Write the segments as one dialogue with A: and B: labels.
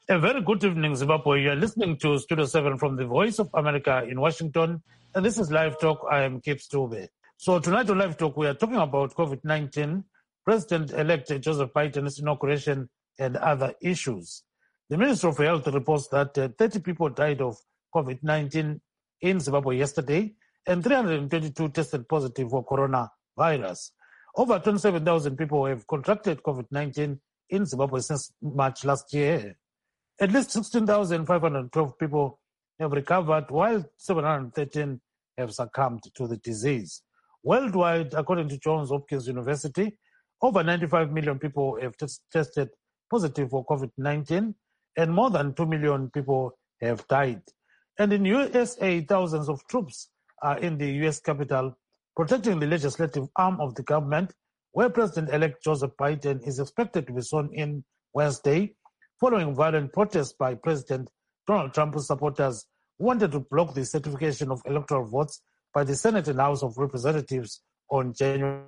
A: A very good evening, Zimbabwe. You are listening to Studio 7 from the Voice of America in Washington. And this is Live Talk. I am Kip Stube. So tonight on Live Talk, we are talking about COVID-19, President-elect Joseph Biden's inauguration, and other issues. The Minister of Health reports that 30 people died of COVID-19 in Zimbabwe yesterday, and 322 tested positive for coronavirus. Over 27,000 people have contracted COVID-19 in Zimbabwe since March last year. At least 16,512 people have recovered, while 713 have succumbed to the disease. Worldwide, according to Johns Hopkins University, over 95 million people have tested positive for COVID-19, and more than 2 million people have died. And in USA, thousands of troops are in the U.S. Capitol protecting the legislative arm of the government, where President-elect Joseph Biden is expected to be sworn in Wednesday, following violent protests by President Donald Trump's supporters who wanted to block the certification of electoral votes by the Senate and House of Representatives on January,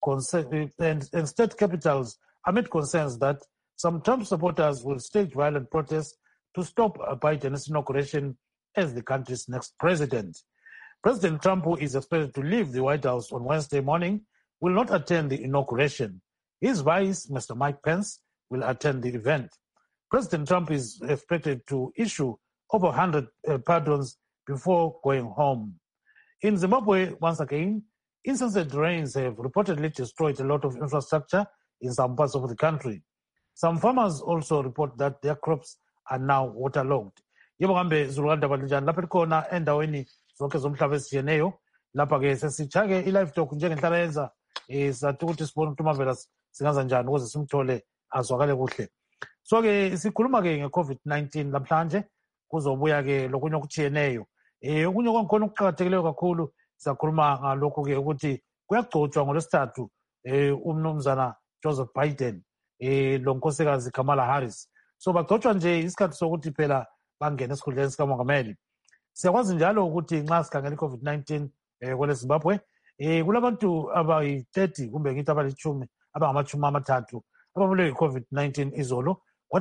A: and state capitals amid concerns that some Trump supporters will stage violent protests to stop Biden's inauguration as the country's next president. President Trump, who is expected to leave the White House on Wednesday morning, will not attend the inauguration. His vice, Mr. Mike Pence, will attend the event. President Trump is expected to issue over 100 pardons before going home. In Zimbabwe, once again, incessant rains have reportedly destroyed a lot of infrastructure in some parts of the country. Some farmers also report that their crops are now waterlogged. Yebo kambe zulukanda banjani lapha khona endaweni zonke zomhlaba esijeneyo lapha ke sesichake i-live talk njengenhlala yenza sathi ukuthi sibone ukuthi umavela singaza njani ukuze simthole azwakale kuhle. So ke sikhuluma ke nge-COVID-19 namhlanje kuzobuya ke lokunye okujiyeneyo. Okunye kwangikhona okuqakathekileyo kakhulu siyakhuluma ngalokho ke ukuthi kuyagcotshwa ngolwesithathu umnumzana Joseph Biden lo nkosikazi Kamala Harris. So bagcotshwa nje isikhathi sokuthi phela bangena esikhundleni sikamongameli. Siyakwazi njalo ukuthi nxa sikhangela i-COVID-19 kwele Zimbabwe kulabantu abayi-30 kumbe ngithi abalitshumi abangamachumi amathathu ababulawe yi-COVID-19 izolo, kwathi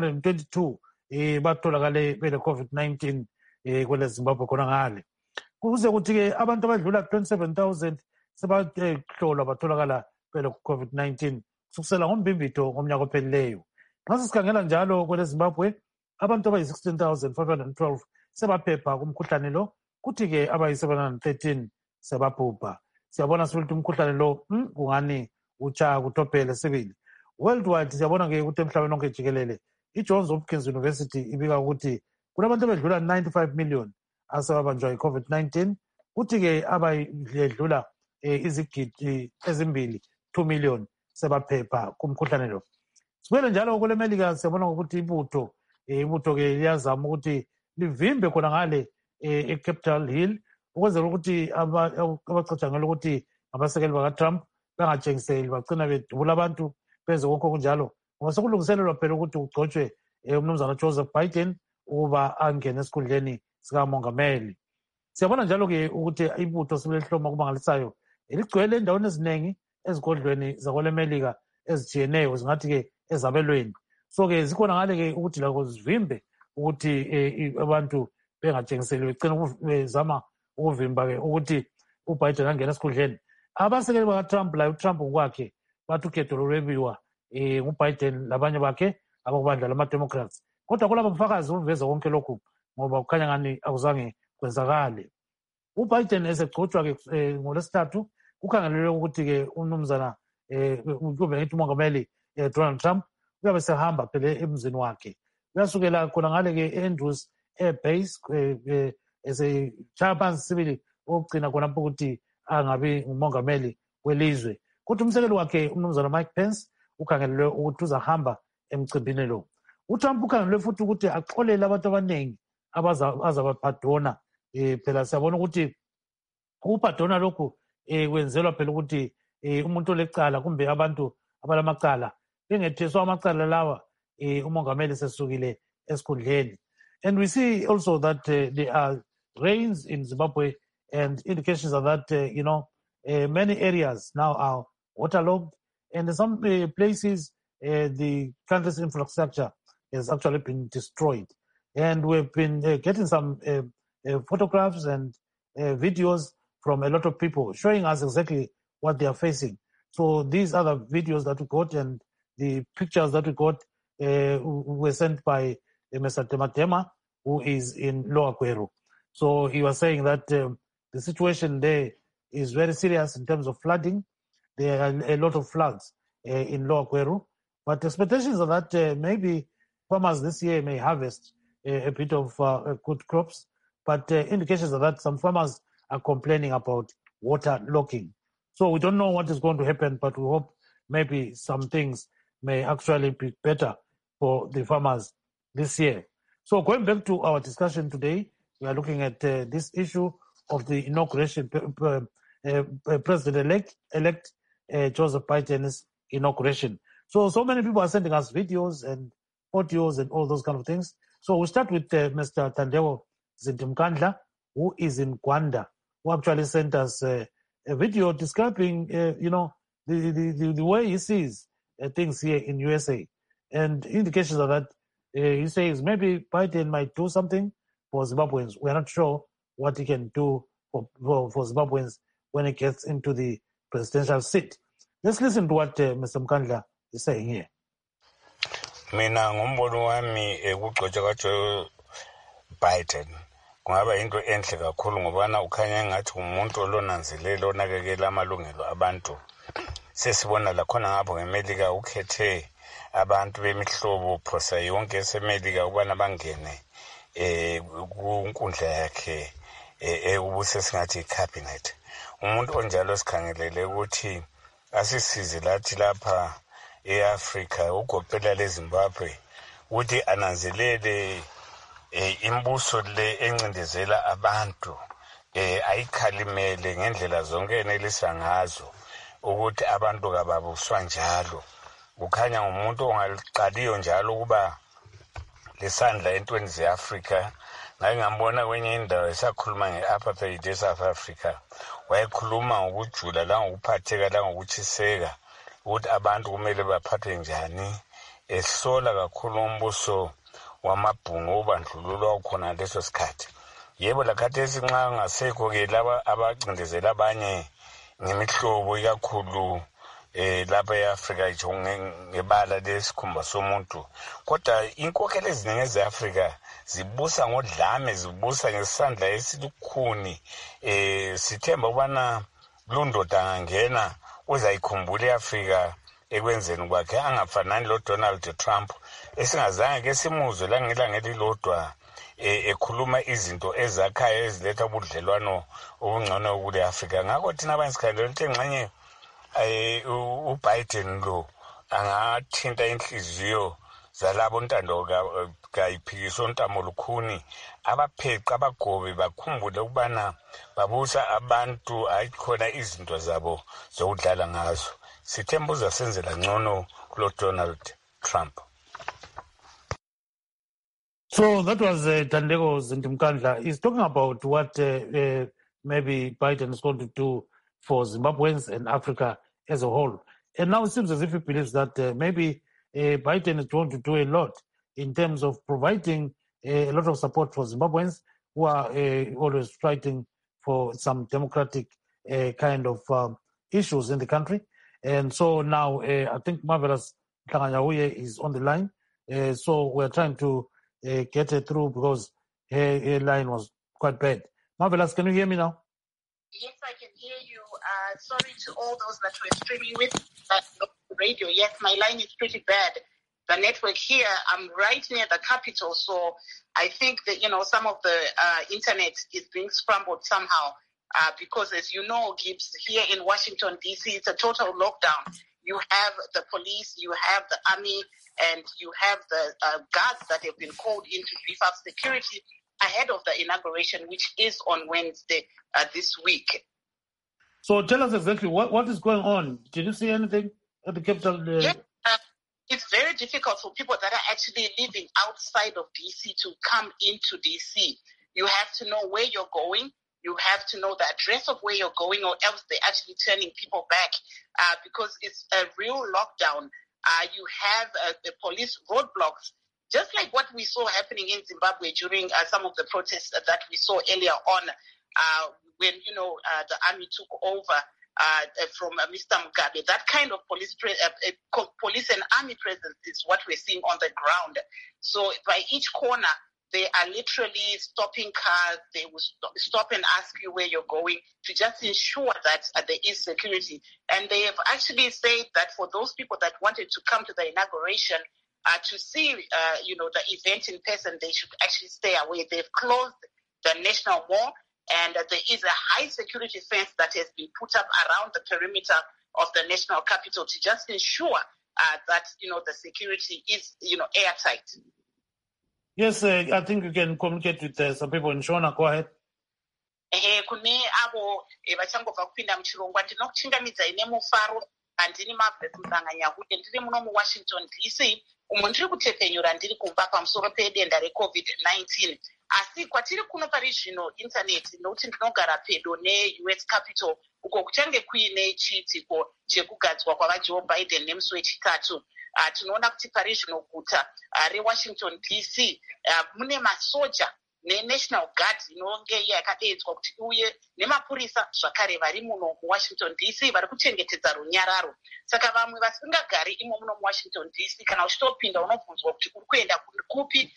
A: abayi-322 batholakale bele-COVID-19 kwele Zimbabwe khona ngale. Kuze kuthi-ke abantu abadlula 27,000 sebahlolwa batholakala bele-COVID-19 kusukisela ngombimbitho ngomnyaka ophelileyo. Nxa sisikhangela njalo kwele Zimbabwe, abantu abayi-16,512 sebaphepha kumkhuhlane lo, kuthi-ke abayi-713 sebabhubha. Siyabona sithi umkhuhlane lo kungani utshaya kutophele sibili. Worldwide siyabona-ke ukuthi emhlabeni onke jikelele i-Johns Hopkins University ibika ukuthi kunabantu abedlula 95 million asebabanjwa yi-COVID-19, kuthi-ke abayedlula izigidi ezimbili 2 million sebaphepha kumkhuhlane lo. Sibuyele njalo kule Melika siyabona ukuthi ibutho-ke liyazama ukuthi livimbe khona ngale eCapitol Hill ukwenzela ukuthi abacatshangela ukuthi abasekeli baka-Trump bangatshengiseli bagcina bedubula abantu benze konke okunjalo, ngoba sekulungiselelwa phela ukuthi kugcotshwe umnumzana Joseph Biden ukuba angene esikhundleni sikamongameli. Siyabona njalo-ke ukuthi ibutho sibelehloma okumangalisayo ligcwele endaweni eziningi ezigodlweni zakwele Melika ezijiyeneyo zingathi-ke ezabelweni. So-ke zikhona ngale-ke ukuthi lakho zivimbe ukuthi abantu bengatshengiseli begcina bezama ukuvimba-ke ukuthi uBiden angene esikhundleni. Abasekeli baka-Trump laye uTrump ngokwakhe bathi ukhetho lolwebiwa nguBiden labanye bakhe abakubandla lama-Democrats. Kodwa kulaba bufakazi buveza konke lokhu ngoba kukhanya ngani akuzange kwenzakale. uBiden esegcotshwa-ke ngolwesithathu kukhangelelwe ukuthi-ke umnumzana kube ngithi umongameli Donald Trump uyabe sehamba phela emzini wakhe. Uyasukela khona ngale-ke e-Andrews Air Base esechaya phansi sibili okugcina khonapho ukuthi angabi ngumongameli welizwe. Kodwa umsekeli wakhe umnumzana Mike Pence ukhangelelwe ukuthi uzahamba emcimbini lo. uTrump ukhangelelwe futhi ukuthi axolele abantu abaningi azabapardona. Phela siyabona ukuthi ukupardona lokhu kwenzelwa phela ukuthi umuntu olecala kumbe abantu abalamacala bengethiswa amacala lawa umongameli sesukile esikhundleni. And we see also that there are rains in Zimbabwe and indications are that many areas now are waterlogged, and in some places the country's infrastructure has actually been destroyed. And we've been getting some photographs and videos from a lot of people showing us exactly what they are facing. So these are the videos that we got, and the pictures that we got were sent by Mr. Tematema, who is in Lower Kweru. So he was saying that the situation there is very serious in terms of flooding. There are a lot of floods in Lower Kweru, but expectations are that maybe farmers this year may harvest a bit of good crops, but indications are that some farmers are complaining about water locking. So we don't know what is going to happen, but we hope maybe some things may actually be better for the farmers this year. So going back to our discussion today, we are looking at this issue of the inauguration, President-elect Joseph Biden's inauguration. So many people are sending us videos and audios and all those kind of things. So we'll start with Mr. Thandewo Zintimkandla, who is in Gwanda, who actually sent us a video describing, the way he sees things here in USA. And indications are that he says maybe Biden might do something for Zimbabweans. We're not sure what he can do for Zimbabweans when he gets into the presidential seat. Let's listen to what Mr. Mkandla is saying here.
B: Mina ngombono wami ukugcotshwa kaJoe Biden kungaba into enhle kakhulu ngoba ukhanya ngathi umuntu olonanzelelo onakekela amalungelo abantu. Sesibona la khona ngapho ngeMelika ukhethe abantu bemihlobo phosa yonke eseMelika ukubana bangene kunkundla yakhe ubuse singathi cabinet. Umuntu onjalo sikhangelele ukuthi asisize lathi lapha eAfrika ugophela leZimbabwe ukuthi ananzelele imbuso le encindezela abantu ayikhalimele ngendlela zonke enelisa ngazo ukuthi abantu kababuswa njalo. Kukhanya umuntu ongaliqaliyo njalo kuba lesandla entweni zeAfrika. Ngake ngambona kwenye indawo esakhuluma nge-apartheid eSouth Africa, wayekhuluma ngokujula la ngokuphatheka la ngokuchiseka ukuthi abantu kumele baphathwe njani. Esola kakhulu umbuso wamabhungu obandlululo okhona leso sikhathi. Yebo lakhathesi nxa ngasekho-ke laba abacindezela abanye ngemihlobo ikakhulu lapha eAfrika itsho ngebala lesikhumba somuntu. Kodwa inkokhelo eziningi ezeAfrika zibusa ngodlame, zibusa ngesandla esilukhuni. Sithemba ukubana lundoda angangena uzayikhumbula iAfrika ekwenzeni kwakhe, angafanani loDonald Trump esingazange ke simuzwe langelangeli lodwa ekhuluma izinto ezakhayo eziletha ubudlelwano obungcono kule Afrika. Ngakho thina abanye sikhangelela ukuthi engxenye uBiden lo angathinta inhliziyo zalabo ntando kayiphikiswa uNtamo Lukhuni, abapheqa abagobe bakhumbule ukubana babusa abantu ayikhona izinto zabo zokudlala ngazo. Sithemba uzasenzela ngcono kulo Donald Trump.
A: So that was Thandewo Zintimkandla. He's talking about what maybe Biden is going to do for Zimbabweans and Africa as a whole. And now it seems as if he believes that maybe Biden is going to do a lot in terms of providing a lot of support for Zimbabweans who are always fighting for some democratic kind of issues in the country. And so now I think Marvelous Tlanganyahuye is on the line. So we're trying to get her through because her line was quite bad. Marvelous, can you hear me now?
C: Yes, I can hear you. Sorry to all those that were streaming with radio. Yes, my line is pretty bad. The network here, I'm right near the capital, so I think that, some of the internet is being scrambled somehow because, as you know, Gibbs, here in Washington, D.C., it's a total lockdown. You have the police, you have the army, and you have the guards that have been called in to beef up security ahead of the inauguration, which is on Wednesday this week.
A: So tell us exactly what is going on. Did you see anything at the Capitol?
C: Yes, it's very difficult for people that are actually living outside of D.C. to come into D.C. You have to know where you're going. You have to know the address of where you're going, or else they're actually turning people back because it's a real lockdown. You have the police roadblocks just like what we saw happening in Zimbabwe during some of the protests that we saw earlier on when, the army took over from Mr. Mugabe. That kind of police and army presence is what we're seeing on the ground. So by each corner, they are literally stopping cars. They will stop and ask you where you're going to just ensure that there is security. And they have actually said that for those people that wanted to come to the inauguration to see, the event in person, they should actually stay away. They've closed the National Mall, and there is a high security fence that has been put up around the perimeter of the national capital to just ensure that, the security is, airtight.
A: Yes, I think you can communicate with some people in Shona. Go ahead.
C: Kune avo vachangobva kupinda muchirongwa ndinokuchingamidza ine mufaro handini Margaret Muzanganyahude ndiri muno muWashington DC umo ndiri kutepfenyura ndiri kumba pamusoro pedenda reCovid-19 asi kwatiri kuno pari zvino intaneti nokuti ndinogara pedo neUS Capitol uko kuchange kuine chiitiko chekugadzwa kwavaJoe Biden nemusi wechitatu. Tinoona kuti pari zvino guta reWashington DC mune masoja neNational Guard inonge yakadedzwa kuti uye nemapurisa zvakare vari muno muWashington DC vari kuchengetedza runyararo. Saka vamwe vasingagari imo muno muWashington DC kana uchitopinda unobvunzwa kuti uri kuenda kupi,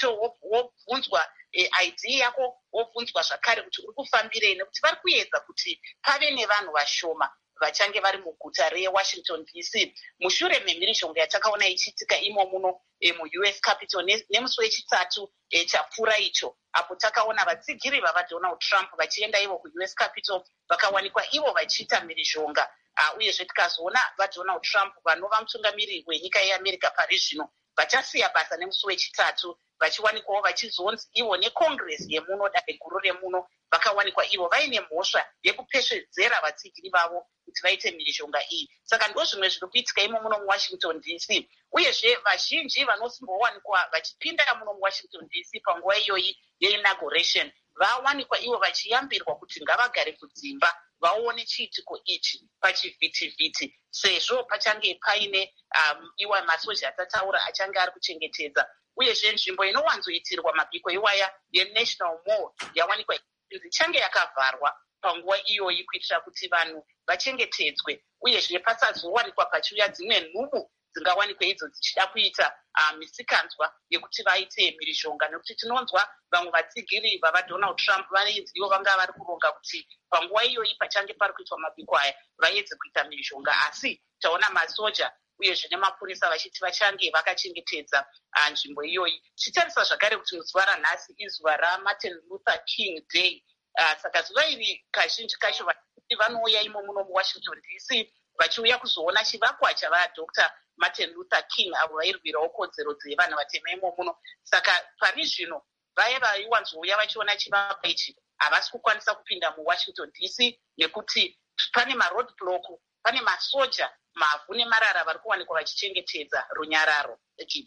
C: wobvunzwa ID yako, wobvunzwa zvakare kuti uri kufambirei, nekuti vari kuedza kuti pave nevanhu vashoma vachange vari muguta reWashington DC mushure memhirizhonga yatakaona ichiitika imo muno muUS Capitol nemusi wechitatu chapfuura icho, apo takaona vatsigiri vavaDonald Trump vachienda ivo kuUS Capitol vakawanikwa ivo vachiita mhirizhonga uyezve tikazoona vaDonald Trump vanova mutungamiriri wenyika yeAmerica pari zvino vachasiya basa nemusi wechitatu vachiwanikwawo vachizonzi ivo neCongress yemuno dare guru remuno vakawanikwa ivo vaine mhosva yekupesvedzera vatsigiri vavo kuti vaite mhirizhonga iyi. Saka ndo zvimwe zviri kuitika imo muno muWashington DC uyezve vazhinji vanosimbowanikwa vachipinda muno muWashington DC panguva iyoyi yeinauguration vawanikwa ivo vachiyambirwa kuti ngavagare kudzimba vaone chiitiko ichi pachivhitivhiti sezvo pachange paine iwa masoja atataura achange ari kuchengetedza. Uyezve nzvimbo inowanzoitirwa mabiko iwaya yeNational Mall yawanikwa ichange yakavharwa panguva iyoyi kuitira kuti vanhu vachengetedzwe uyezve pasazowanikwa pachiuya dzimwe nhubu dzingawanikwe idzo dzichida kuita misikanzwa yekuti vaite mhirizhonga, nekuti tinonzwa vamwe vatsigiri vavaDonald Trump vanenzi ivo vanga vari kuronga kuti panguva iyoyi pachange pari kuitwa mabiko aya vaedze kuita mhirizhonga, asi taona masoja uyezve nemapurisa vachiti vachange vakachengetedza nzvimbo iyoyi. Chitarisa zvakare kuti zuva ranhasi izuva raMartin Luther King Day. Saka zuva iri kazhinji kacho vanouya imo muno muWashington DC vachiuya kuzoona chivakwa chavaDr. Martin Luther King avo vairwirawo kodzero dzevanhu vatema imo muno. Saka pari zvino vaya vaiwanzouya vachiona chivakwa ichi havasi kukwanisa kupinda muWashington DC nekuti pane maroad block, pane masoja, mavhu nemarara vari kuwanikwa vachichengetedza runyararo.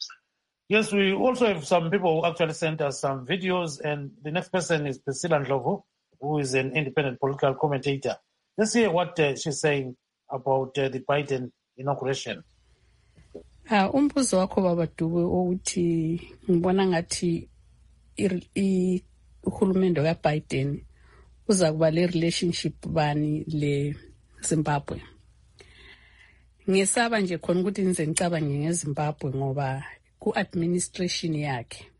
A: Yes, we also have some people who actually sent us some videos, and the next person is Priscilla Ndlovu, who is an independent political commentator. Let's hear what she's saying about the Biden inauguration.
D: Umbuzo wakho baba Dube ukuthi ngibona ngathi uhulumende kaBiden uza kuba le relationship bani le Zimbabwe. Ngisaba nje khona ukuthi nize ngicabange ngeZimbabwe ngoba ku-administration yakhe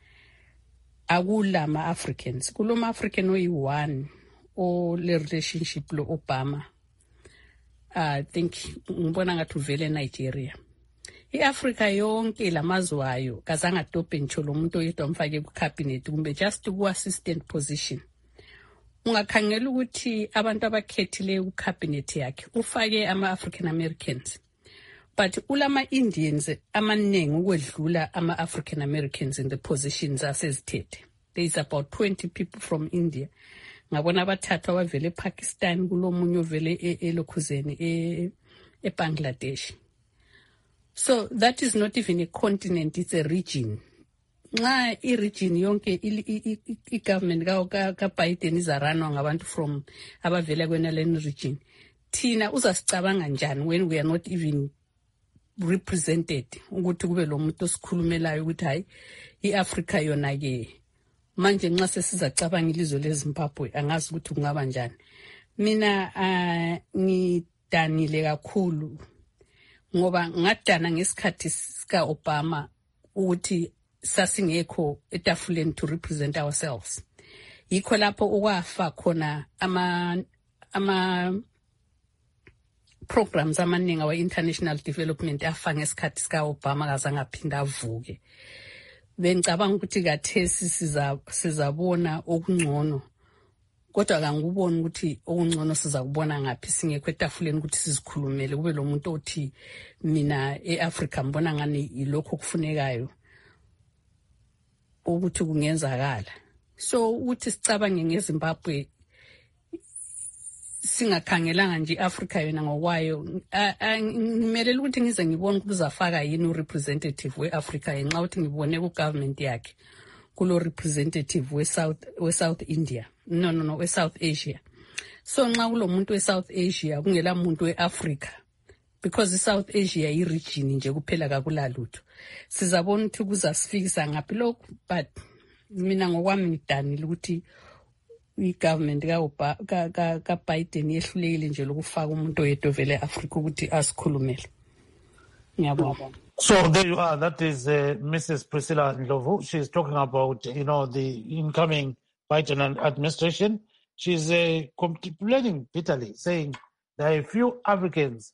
D: akulama Africans, kuloma African oyi-1 le relationship lo Obama. I think ngibona ngathi uvele eNigeria. I-Africa yonke lamazwayo kazange adobhe ngisho lo muntu oyedwa mfake ku-cabinet kumbe just ku-assistant position. Ungakhangela ukuthi abantu abakhethileyo ku-cabinet yakhe ufake ama-African Americans, but ulama Indians amaningi ukwedlula ama-African Americans in the positions asezithethe. There is about 20 people from India. Ngabona abathathu abavele ePakistan, kulomunye ovele elokhuzeni eBangladesh. So that is not even a continent, it's a region. Nxa i-region yonke i-government ka-Biden izaranwa ngabantu from abavela kwenaleni region, thina uzasicabanga njani when we are not even represented ukuthi kube lo muntu osikhulumelayo ukuthi hayi iAfrica yona ke manje nxa sesizacabanga ilizwe leZimbabwe angazi ukuthi kungaba njani. Mina ngidanile kakhulu ngoba ngadana ngesikhathi sika Obama ukuthi sasingekho etafuleni to represent ourselves. Yikho lapho ukwafa khona ama programs amaningi awe international development afa ngesikhathi sika Obama kaza ngaphinda avuke. Bengicabanga ukuthi kathesi sizabona okungcono. Kodwa akanguboni ukuthi okungcono sizakubona ngaphi singekho etafuleni ukuthi sizikhulumele kube lo muntu othi mina eAfrica mbona ngani ilokho kufunekayo ukuthi kungenzakala. So ukuthi sicabange ngeZimbabwe singakhangelanga nje iAfrica yona ngokwayo ngimele ukuthi ngize ngibone ukuzafaka yini urepresentative weAfrica ngenxa ukuthi ngibone ku government yakhe kulo representative we-South India we-South Asia. So nxa kulo muntu we-South Asia kungela muntu we-Africa because i-South Asia yi-region nje kuphela kakulalutho sizabona ukuthi kuzasifikisa ngaphi lokho. But mina ngokwami ngidanile ukuthi i-government ka Biden yehlulekile nje lokufaka umuntu oyedwa vele eAfrica ukuthi asikhulumele. Ngiyabonga.
A: So there you are. That is Mrs. Priscilla Ndlovu. She's talking about, the incoming Biden administration. She's complaining bitterly, saying there are a few Africans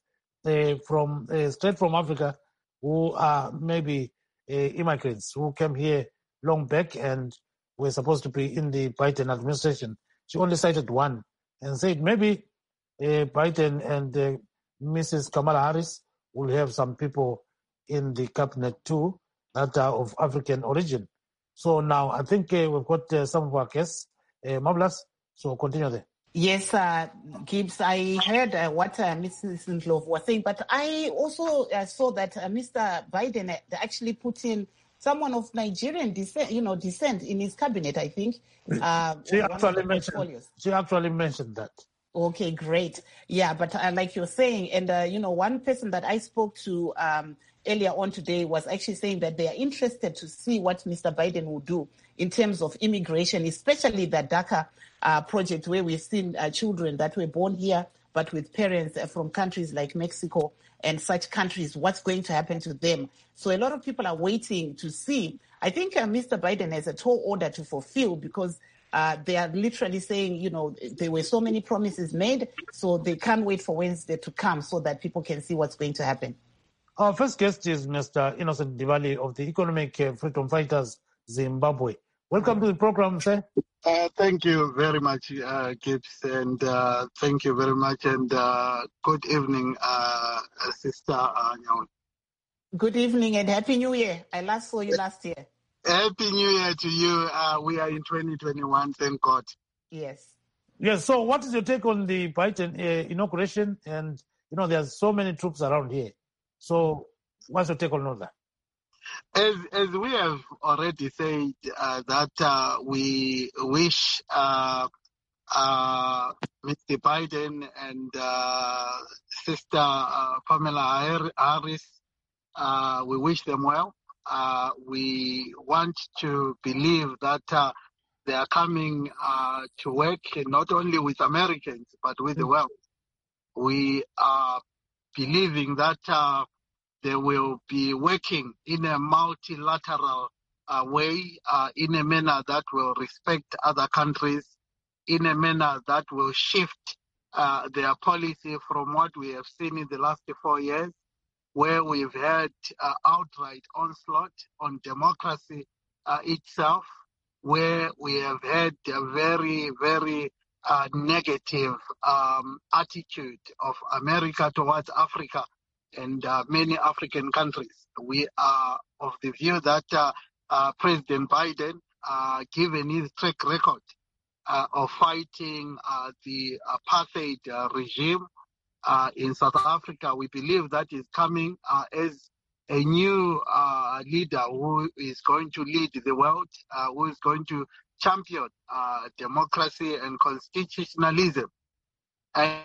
A: straight from Africa who are maybe immigrants who came here long back and were supposed to be in the Biden administration. She only cited one and said maybe Biden and Mrs. Kamala Harris will have some people in the cabinet too that are of African origin. So now I think we've got some of our guests. Marvelous. So continue there.
C: Yes, Gibbs, I heard what Mrs. Ndlovu was saying, but I also saw that Mr. Biden actually put in someone of Nigerian descent in his cabinet, I think.
A: She actually mentioned that.
C: Okay, great. Yeah, but like you're saying, and one person that I spoke to earlier on today was actually saying that they are interested to see what Mr. Biden will do in terms of immigration, especially the DACA project where we've seen children that were born here but with parents from countries like Mexico and such countries, what's going to happen to them. So a lot of people are waiting to see. I think Mr. Biden has a tall order to fulfill because they are literally saying, there were so many promises made, so they can't wait for Wednesday to come so that people can see what's going to happen.
A: Our first guest is Mr. Innocent Diwali of the Economic Freedom Fighters, Zimbabwe. Welcome to the program, sir.
E: Thank you very much, Gibbs, and thank you very much, and good evening, Sister Nyawan.
C: Good evening and Happy New Year. I last saw you last year.
E: Happy New Year to you. We are in 2021, thank God.
C: Yes.
A: Yes, so what is your take on the Biden inauguration? And, there's so many troops around here. So what's your take on all that?
E: As we have already said, that we wish Mr. Biden and Sister Kamala Harris, we wish them well. We want to believe that they are coming to work not only with Americans, but with the world. We are believing that they will be working in a multilateral way, in a manner that will respect other countries, in a manner that will shift their policy from what we have seen in the last 4 years, where we've had outright onslaught on democracy itself, where we have had a very, very negative attitude of America towards Africa and many African countries. We are of the view that President Biden, given his track record of fighting the apartheid regime in South Africa, we believe that is coming as a new leader who is going to lead the world, who is going to champion democracy and constitutionalism. And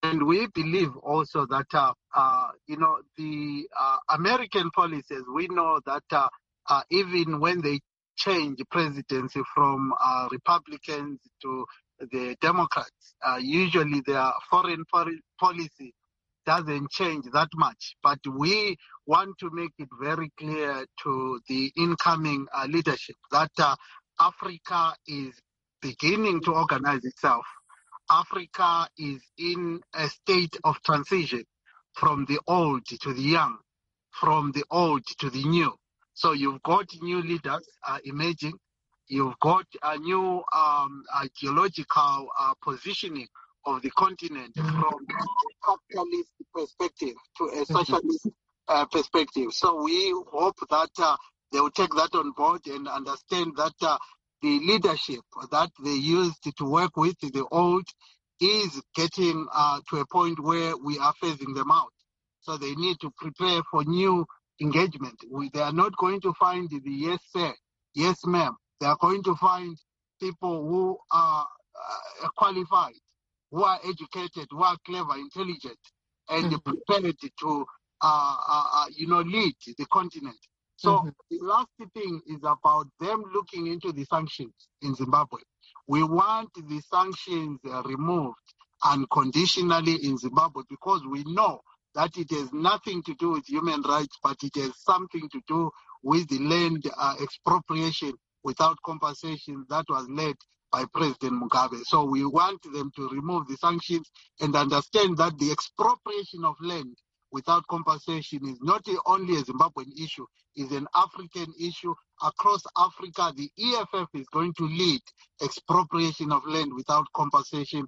E: And we believe also that, the American policies, we know that even when they change presidency from Republicans to the Democrats, usually their foreign policy doesn't change that much. But we want to make it very clear to the incoming leadership that Africa is beginning to organize itself. Africa is in a state of transition from the old to the young, from the old to the new. So you've got new leaders emerging. You've got a new ideological positioning of the continent from a capitalist perspective to a socialist perspective. So we hope that they will take that on board and understand that the leadership that they used to work with, the old, is getting to a point where we are phasing them out. So they need to prepare for new engagement. They are not going to find the yes sir, yes ma'am. They are going to find people who are qualified, who are educated, who are clever, intelligent, and prepared to lead the continent. So the last thing is about them looking into the sanctions in Zimbabwe. We want the sanctions removed unconditionally in Zimbabwe because we know that it has nothing to do with human rights, but it has something to do with the land expropriation without compensation that was led by President Mugabe. So we want them to remove the sanctions and understand that the expropriation of land without compensation is not only a Zimbabwean issue, it's an African issue. Across Africa, the EFF is going to lead expropriation of land without compensation.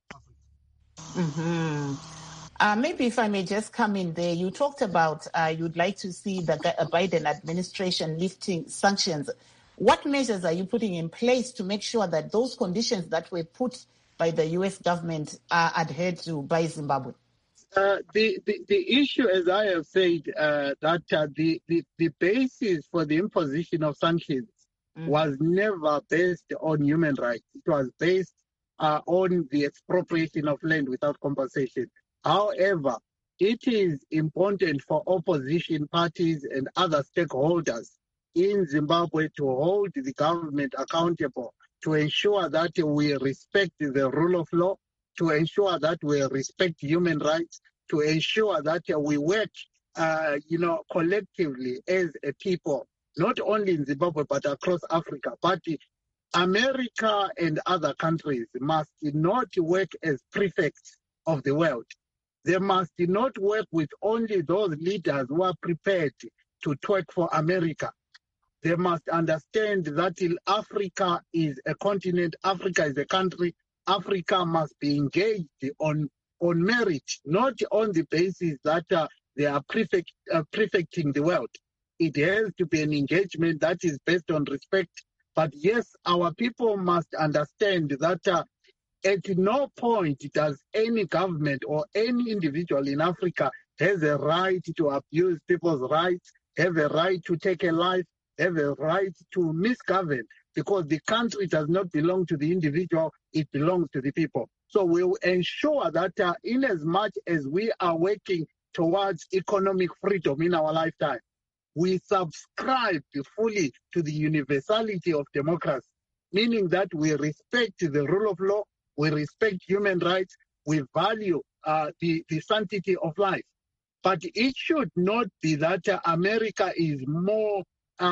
F: Maybe if I may just come in there, you talked about you'd like to see the Biden administration lifting sanctions. What measures are you putting in place to make sure that those conditions that were put by the U.S. government are adhered to by Zimbabwe?
E: The issue, as I have said, that the basis for the imposition of sanctions was never based on human rights. It was based on the expropriation of land without compensation. However, it is important for opposition parties and other stakeholders in Zimbabwe to hold the government accountable, to ensure that we respect the rule of law, to ensure that we respect human rights, to ensure that we work, collectively as a people, not only in Zimbabwe but across Africa. But America and other countries must not work as prefects of the world. They must not work with only those leaders who are prepared to work for America. They must understand that Africa is a continent, Africa is a country. Africa must be engaged on merit, not on the basis that they are prefecting the world. It has to be an engagement that is based on respect. But yes, our people must understand that at no point does any government or any individual in Africa has a right to abuse people's rights, have a right to take a life, have a right to misgovern, because the country does not belong to the individual, it belongs to the people. So we will ensure that in as much as we are working towards economic freedom in our lifetime, we subscribe fully to the universality of democracy, meaning that we respect the rule of law, we respect human rights, we value the sanctity of life. But it should not be that America is more,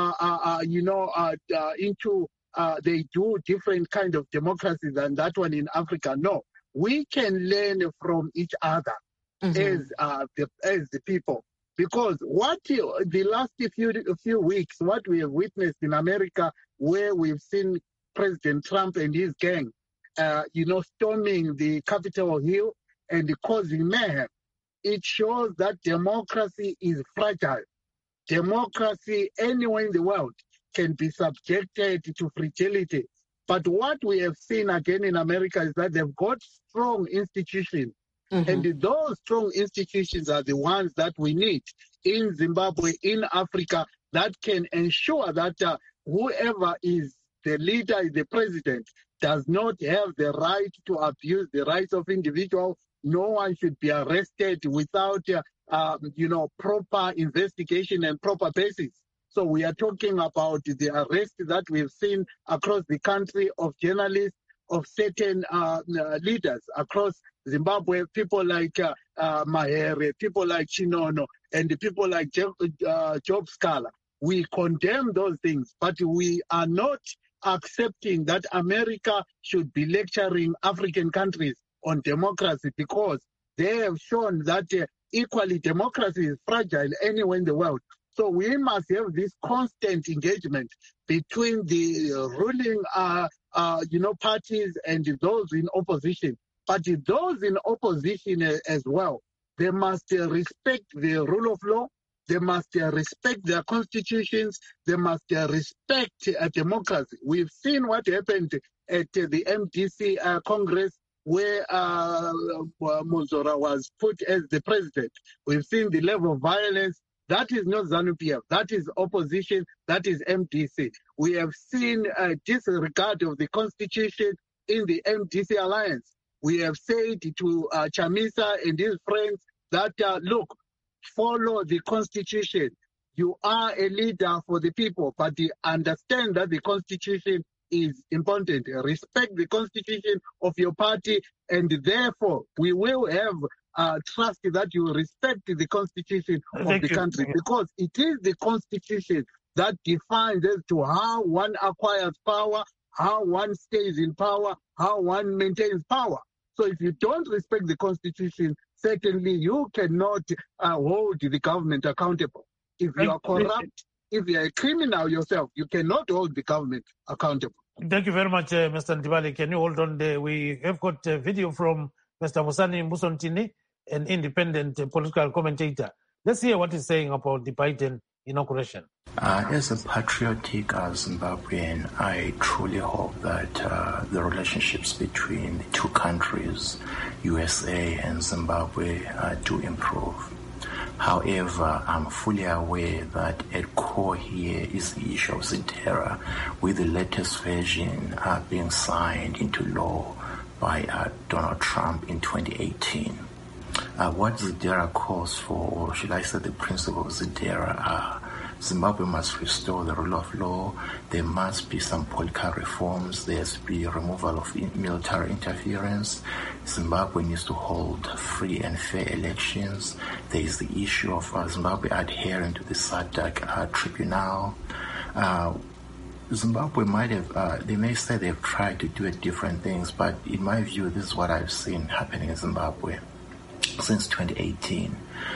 E: into they do different kind of democracy than that one in Africa. No, we can learn from each other as the people. Because what the last few weeks, what we have witnessed in America, where we've seen President Trump and his gang, storming the Capitol Hill and causing mayhem, it shows that democracy is fragile. Democracy anywhere in the world can be subjected to fragility. But what we have seen again in America is that they've got strong institutions. And those strong institutions are the ones that we need in Zimbabwe, in Africa, that can ensure that whoever is the leader, the president, does not have the right to abuse the rights of individuals No one should be arrested without, proper investigation and proper basis. So we are talking about the arrest that we've seen across the country of journalists, of certain leaders across Zimbabwe, people like Mahere, people like Chinono, and people like Job Scala. We condemn those things, but we are not accepting that America should be lecturing African countries on democracy, because they have shown that equally democracy is fragile anywhere in the world. So we must have this constant engagement between the ruling parties and those in opposition. But those in opposition as well, they must respect the rule of law. They must respect their constitutions. They must respect democracy. We've seen what happened at the MDC Congress, where Muzora was put as the president. We've seen the level of violence. That is not ZANU-PF. That is opposition. That is MDC. We have seen disregard of the constitution in the MDC alliance. We have said to Chamisa and his friends that, look, follow the constitution. You are a leader for the people, but understand that the constitution is important. Respect the constitution of your party, and therefore we will have trust that you respect the constitution of the country, because it is the constitution that defines as to how one acquires power, how one stays in power, how one maintains power. So if you don't respect the constitution, certainly you cannot hold the government accountable. If you are corrupt, if you are a criminal yourself, you cannot hold the government accountable.
A: Thank you very much, Mr. Ndibali. Can you hold on there? We have got a video from Mr. Musani Musontini, an independent political commentator. Let's hear what he's saying about the Biden inauguration.
G: As a patriotic Zimbabwean, I truly hope that the relationships between the two countries, USA and Zimbabwe, do improve. However, I'm fully aware that at core here is the issue of ZIDERA, with the latest version being signed into law by Donald Trump in 2018. What ZIDERA calls for, or should I say the principles of ZIDERA, are Zimbabwe must restore the rule of law. There must be some political reforms. There has to be removal of military interference. Zimbabwe needs to hold free and fair elections. There is the issue of Zimbabwe adhering to the SADC tribunal. Zimbabwe might have, they may say they've tried to do different things, but in my view, this is what I've seen happening in Zimbabwe since 2018.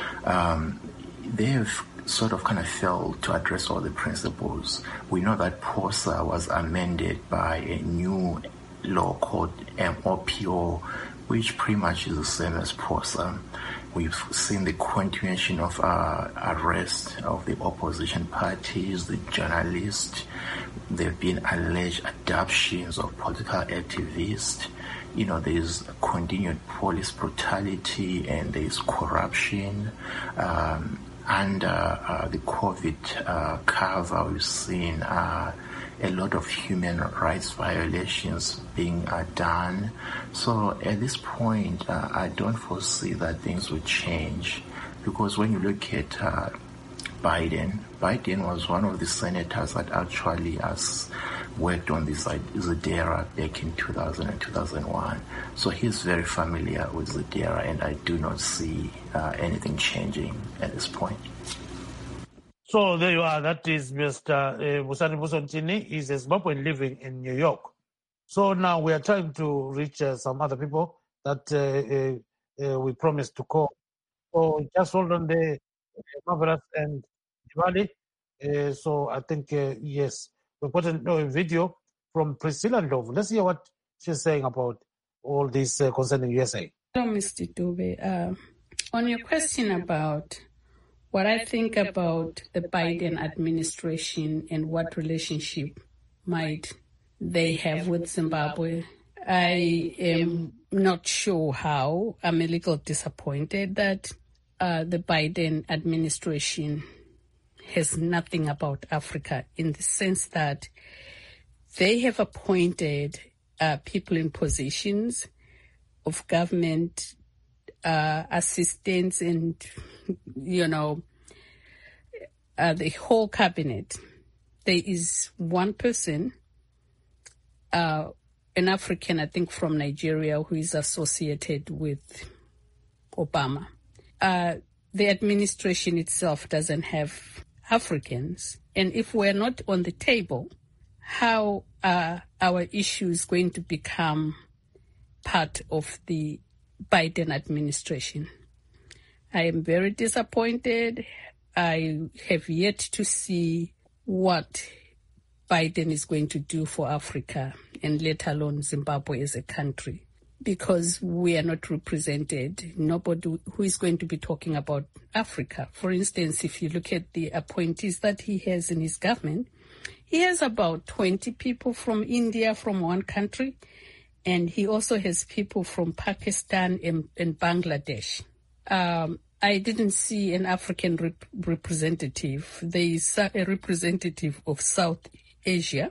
G: They have sort of kind of failed to address all the principles. We know that POSA was amended by a new law called MOPO, which pretty much is the same as POSA. We've seen the continuation of arrest of the opposition parties, the journalists. There have been alleged abductions of political activists. You know, there's continued police brutality and there's corruption. Under the COVID cover, we've seen a lot of human rights violations being done. So at this point, I don't foresee that things will change, because when you look at Biden was one of the senators that actually has worked on this ZIDERA back in 2000 and 2001. So he's very familiar with ZIDERA, and I do not see anything changing at this point.
A: So there you are. That is Mr. Musani Musontini. He's a Zimbabwean living in New York. So now we are trying to reach some other people that we promised to call. So just hold on there, Marvelous and Ndibali. So I think, yes, we've got a video from Priscilla Ndlovu. Let's hear what she's saying about all this concerning USA.
D: Hello, Mr. Dube. On your question about what I think about the Biden administration and what relationship might they have with Zimbabwe, I am not sure how. I'm a little disappointed that the Biden administration has nothing about Africa, in the sense that they have appointed people in positions of government assistants and, the whole cabinet, there is one person, an African, I think from Nigeria, who is associated with Obama. The administration itself doesn't have Africans. And if we're not on the table, how are our issues going to become part of the Biden administration? I am very disappointed. I have yet to see what Biden is going to do for Africa, and let alone Zimbabwe as a country, because we are not represented. Nobody who is going to be talking about Africa. For instance, if you look at the appointees that he has in his government, he has about 20 people from India, from one country, and he also has people from Pakistan and Bangladesh. I didn't see an African representative. There is a representative of South Asia,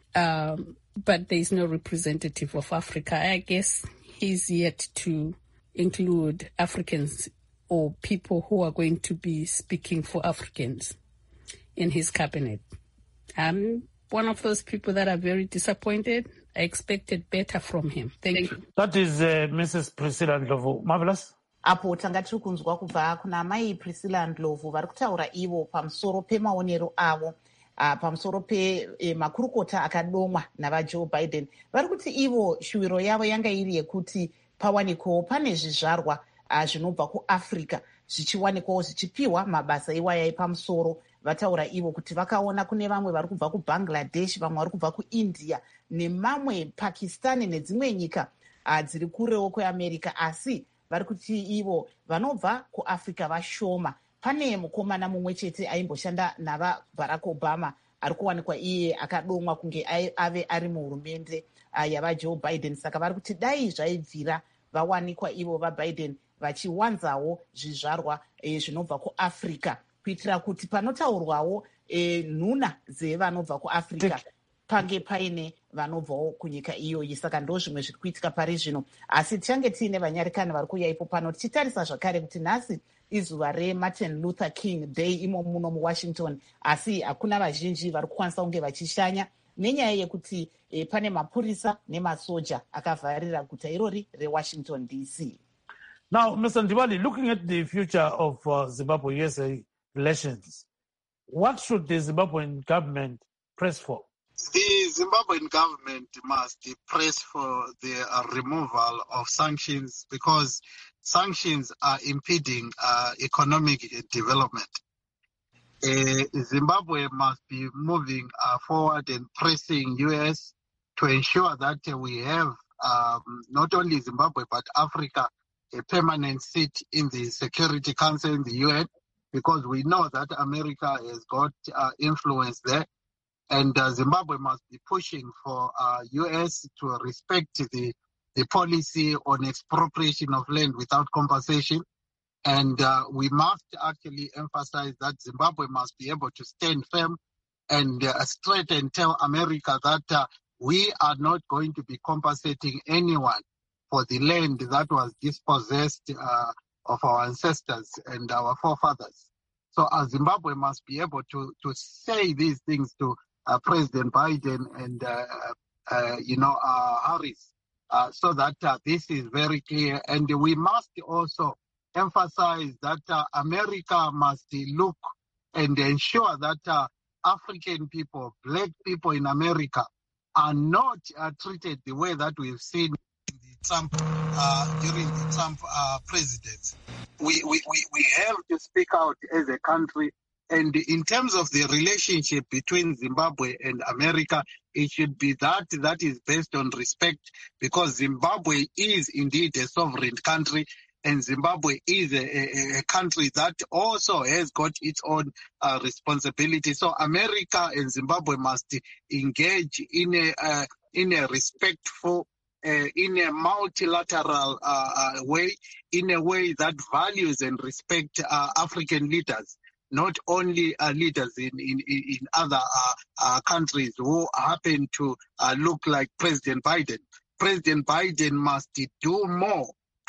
D: but there is no representative of Africa. I guess he's yet to include Africans or people who are going to be speaking for Africans in his cabinet. I'm one of those people that are very disappointed. I expected better from him. Thank you.
A: That is Mrs. Priscilla Ndlovu. Marvelous.
F: Apo tanga tiri kunzwa kubva kuna mai Priscilla Ndlovu vari kutaura ivo pamusoro pemaonero avo pamusoro pemakurukota akadomwa navaJoe Biden. Vari kuti ivo shuwiro yavo yanga iri yekuti pawanikwawo pane zvizvarwa zvinobva kuAfrica zvichiwanikwawo zvichipiwa mabasa iwaya epamusoro. Vataura ivo kuti vakaona kune vamwe vari kubva kuBangladesh, vamwe vari kubva kuIndia nemamwe Pakistan nedzimwe nyika dziri kurewo kweAmerica, asi vari kuti ivo vanobva kuAfrica vashoma. Pane mukomana mumwe chete aimboshanda navaBarack Obama ari kuwanikwa iye akadomwa kunge ave ari muhurumende yavaJoe Biden. Saka vari kuti dai zvaibvira vawanikwa ivo vaBiden vachiwanzawo zvizvarwa zvinobva kuAfrica, kuitira kuti panotaurwawo nhuna dzevanobva kuAfrica pange paine vanobvawo kunyika iyoyi. Saka ndo zvimwe zviri kuitika pari zvino, asi tichange tiine vanyarikani vari kuuya ipo pano, tichitarisa zvakare kuti nhasi izuva reMartin Luther King Day imo muno muWashington, asi hakuna vazhinji vari kukwanisa kunge vachishanya nenyaya yekuti pane mapurisa nemasoja akavharira guta irori reWashington DC.
A: Now, Mr. Ndibali, looking at the future of Zimbabwe-USA relations, what should the Zimbabwean government press for?
E: The Zimbabwean government must press for the removal of sanctions, because sanctions are impeding economic development. Zimbabwe must be moving forward and pressing US to ensure that we have not only Zimbabwe but Africa a permanent seat in the Security Council in the UN, because we know that America has got influence there. And Zimbabwe must be pushing for US to respect the policy on expropriation of land without compensation. And we must actually emphasize that Zimbabwe must be able to stand firm and straight and tell America that we are not going to be compensating anyone for the land that was dispossessed of our ancestors and our forefathers. So Zimbabwe must be able to say these things to President Biden and, Harris, so that this is very clear. And we must also emphasize that America must look and ensure that African people, black people in America, are not treated the way that we've seen during the Trump presidency. We have to speak out as a country. And in terms of the relationship between Zimbabwe and America, it should be that is based on respect, because Zimbabwe is indeed a sovereign country, and Zimbabwe is a country that also has got its own responsibility. So America and Zimbabwe must engage in a respectful, in a multilateral way, in a way that values and respect African leaders, not only leaders in other countries who happen to look like President Biden. President Biden must do more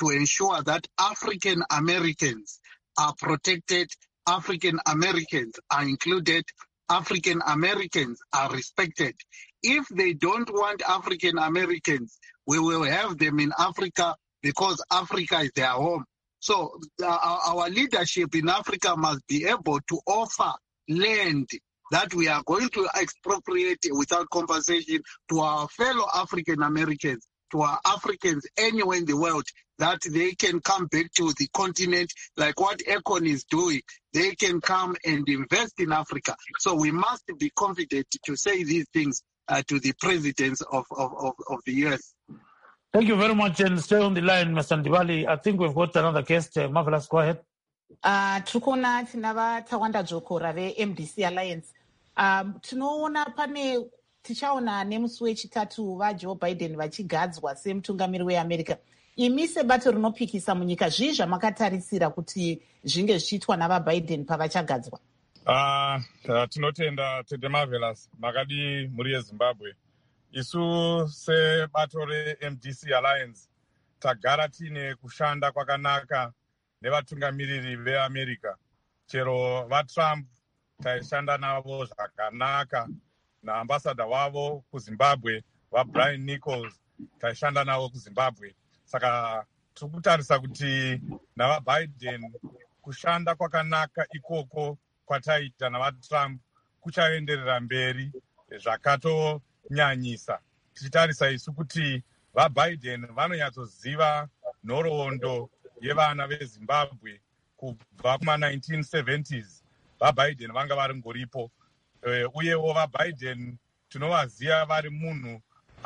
E: to ensure that African Americans are protected, African Americans are included, African Americans are respected. If they don't want African Americans, we will have them in Africa because Africa is their home. So our leadership in Africa must be able to offer land that we are going to expropriate without compensation to our fellow African Americans, to our Africans anywhere in the world, that they can come back to the continent like what Econ is doing. They can come and invest in Africa. So we must be confident to say these things to the presidents of the U.S.
A: Thank you very much, and stay on the line, Mr. Ndibali. I think we've got another guest. Marvelous, go ahead.
F: Tukona tinava Tawanda Jokora ve-MDC Alliance. Tinoona pane tichaona nemusi wechitatu vaJoe Biden vachigadzwa semutungamiri weAmerica. Imi sebato rinopikisa munyika, zvii zvamakatarisira kuti zvinge zvichiitwa navaBiden pavachagadzwa?
H: Tinotenda Tete Marvelous makadi muri yeZimbabwe. Isu sebato reMDC Alliance tagara tine kushanda kwakanaka nevatungamiriri veAmerica. Chero vaTrump taishanda navo zvakanaka, naambassador wavo kuZimbabwe vaBrian Nichols taishanda navo kuZimbabwe. Saka tikutarisa kuti navaBiden kushanda kwakanaka ikoko kwataita navaTrump kuchaenderera mberi zvakatonyanyisa. Tichitarisa isu kuti vaBiden vanonyatsoziva nhoroondo yevana veZimbabwe kubva kuma-1970s. VaBiden vanga vari ngoripo, uyewo vaBiden tinovaziva vari munhu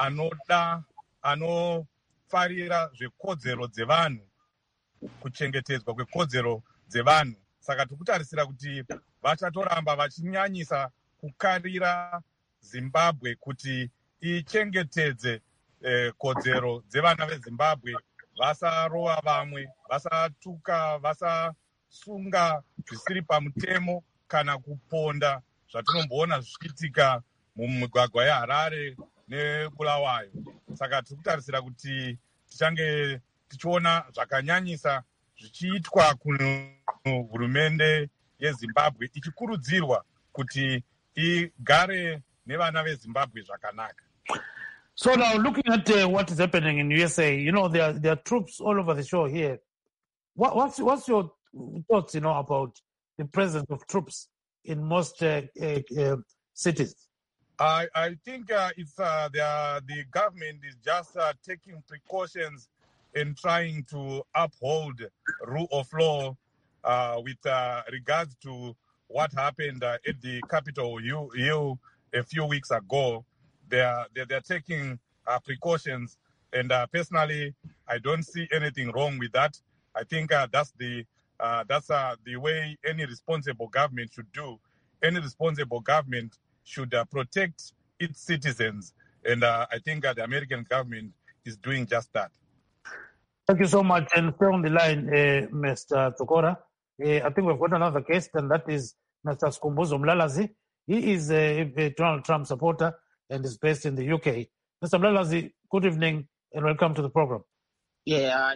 H: anofarira zvekodzero dzevanhu, kuchengetedzwa kwekodzero dzevanhu. Saka tikutarisira kuti vachatoramba vachinyanyisa kukarira Zimbabwe kuti ichengetedze kodzero dzevana veZimbabwe, vasarova vamwe, vasatuka, vasasunga zvisiri pamutemo kana kuponda zvatinomboona zvichiitika mumigwagwa yeHarare neBulawayo. Saka tikutarisira kuti tichange tichiona zvakanyanyisa zvichiitwa kuhurumende yeZimbabwe ichikurudzirwa kuti igare nevana veZimbabwe zvakanaka.
A: So now, looking at what is happening in USA, you know, there are troops all over the shore here. What's your thoughts, about the presence of troops in most cities?
H: I think it's the government is just taking precautions in trying to uphold rule of law with regards to what happened at the Capitol Hill a few weeks ago. They're taking precautions, and personally, I don't see anything wrong with that. I think that's the way any responsible government should do. Any responsible government should protect its citizens, and I think the American government is doing just that.
A: Thank you so much, and stay on the line, Mr. Tokora. I think we've got another guest, and that is Mr. Skhumbuzo Mlalazi. He is a Donald Trump supporter and is based in the UK. Mr. Mlalazi, good evening and welcome to the program.
I: Yeah,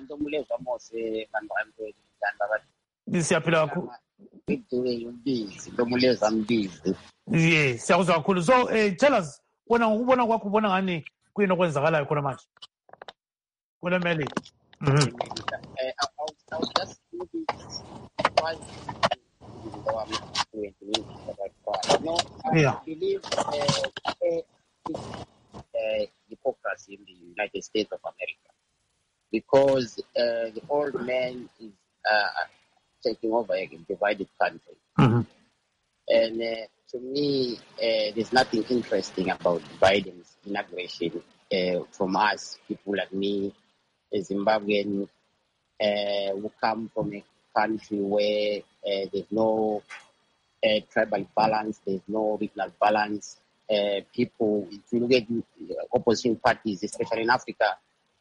A: yes, kakhulu. So tell us, ubona kwakho ubona ngani kuyini okwenzakalayo khona manje kule meli?
I: I was just looking why I believe hypocrisy in the United States of America, because the old man is taking over a divided country.
A: Mm-hmm.
I: And to me, there's nothing interesting about Biden's inauguration from us, people like me, a Zimbabwean, who come from a country where there's no tribal balance, there's no regional balance. People, if you look at opposition parties, especially in Africa,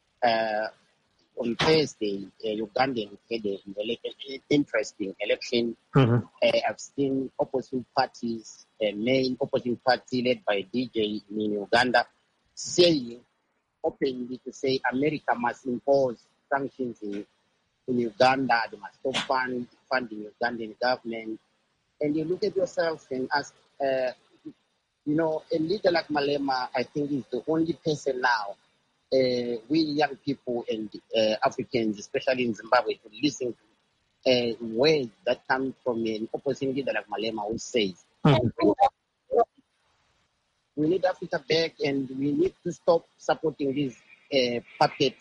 I: on Thursday, Ugandan had an interesting election.
A: Mm-hmm.
I: I've seen opposition parties, the main opposition party led by DJ in Uganda, saying openly to say America must impose sanctions in Uganda. They must stop funding Ugandan government. And you look at yourself and ask, a leader like Malema, I think, is the only person now, we young people and Africans, especially in Zimbabwe, to listen to words that come from an opposing leader like Malema, who says, we need Africa back, and we need to stop supporting these puppet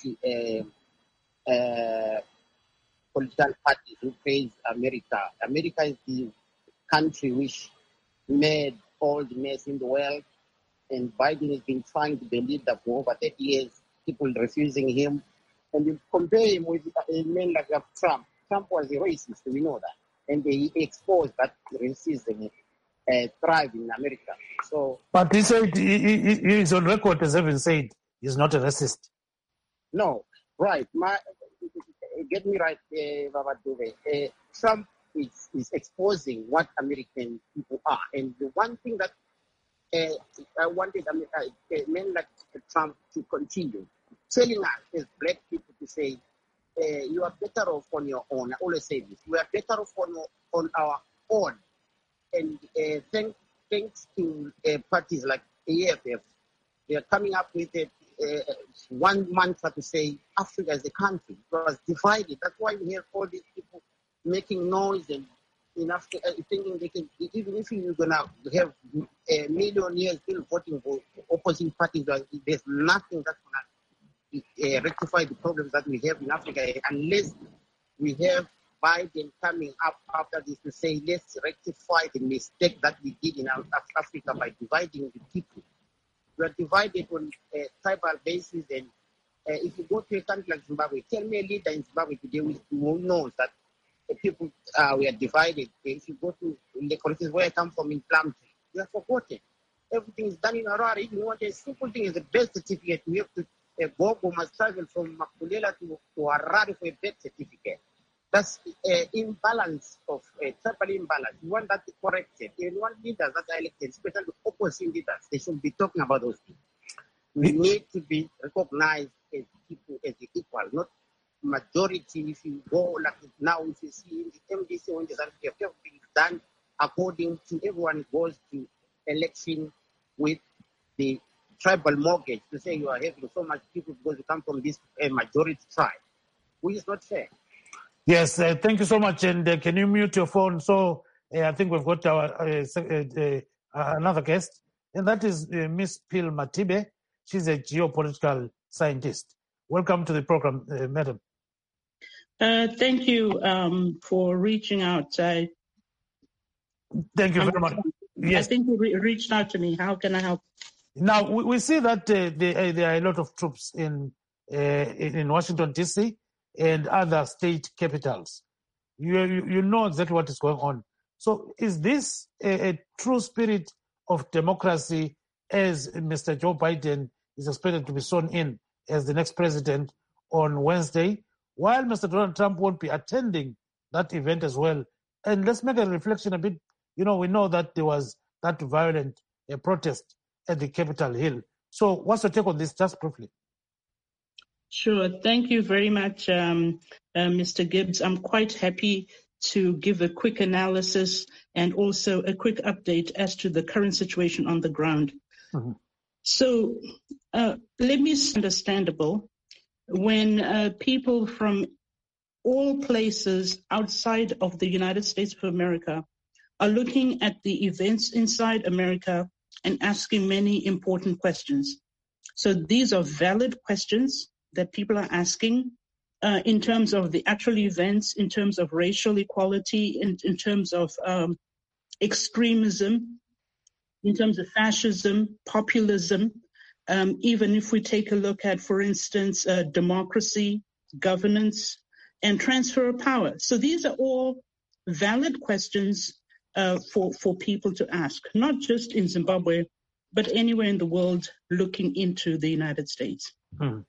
I: political parties who praise America. America is the country which made all the mess in the world, and Biden has been trying to be a leader for over 30 years, people refusing him. And you compare him with a man like Trump. Trump was a racist, we know that. And he exposed that racism thrive in America. So,
A: but he said he is on record as having said he's not a racist.
I: No, right. Get me right, Baba Dube. Trump is exposing what American people are. And the one thing that I wanted men like Trump to continue telling us as black people to say, you are better off on your own. I always say this. We are better off on our own. And thanks to parties like AFF, they are coming up with one mantra to say Africa is a country. It was divided. That's why we have all these people making noise and in Africa thinking they can, even if you're going to have a million years still voting for opposing parties, there's nothing that's going to rectify the problems that we have in Africa unless we have Biden coming up after this to say, let's rectify the mistake that we did in Africa by dividing the people. We are divided on a tribal basis, and if you go to a country like Zimbabwe, tell me a leader in Zimbabwe today who knows that the people we are divided. If you go to the countries where I come from in Plumtree, we are forgotten. Everything is done in Harare. If you want a simple thing, is a birth certificate. We have to go must travel from Makulela to Harare for a birth certificate. That's imbalance of tribal imbalance. We want that corrected. And we want leaders that are elected, especially opposing leaders, they should be talking about those things. We need to be recognized as people, as equal, not majority. If you go like now, if you see in the MDC, when everything is done according to everyone goes to election with the tribal mortgage to say you are having so much people because you come from this majority tribe, which is not fair.
A: Yes, thank you so much. And can you mute your phone? So I think we've got our another guest, and that is Miss Pearl Matibe. She's a geopolitical scientist. Welcome to the program, madam.
J: Thank you for reaching out.
A: Thank you very much. Yes.
J: I think you reached out to me. How can I help?
A: Now, we see that there are a lot of troops in Washington, D.C., and other state capitals. You know exactly what is going on. So is this a true spirit of democracy as Mr. Joe Biden is expected to be sworn in as the next president on Wednesday, while Mr. Donald Trump won't be attending that event as well? And let's make a reflection a bit. We know that there was that violent protest at the Capitol Hill. So what's your take on this, just briefly?
J: Sure. Thank you very much, Mr. Gibbs. I'm quite happy to give a quick analysis and also a quick update as to the current situation on the ground. Mm-hmm. So let me say, understandable when people from all places outside of the United States of America are looking at the events inside America and asking many important questions. So these are valid questions that people are asking in terms of the actual events, in terms of racial equality, in terms of extremism, in terms of fascism, populism, even if we take a look at, for instance, democracy, governance, and transfer of power. So these are all valid questions for people to ask, not just in Zimbabwe, but anywhere in the world looking into the United States. Hmm.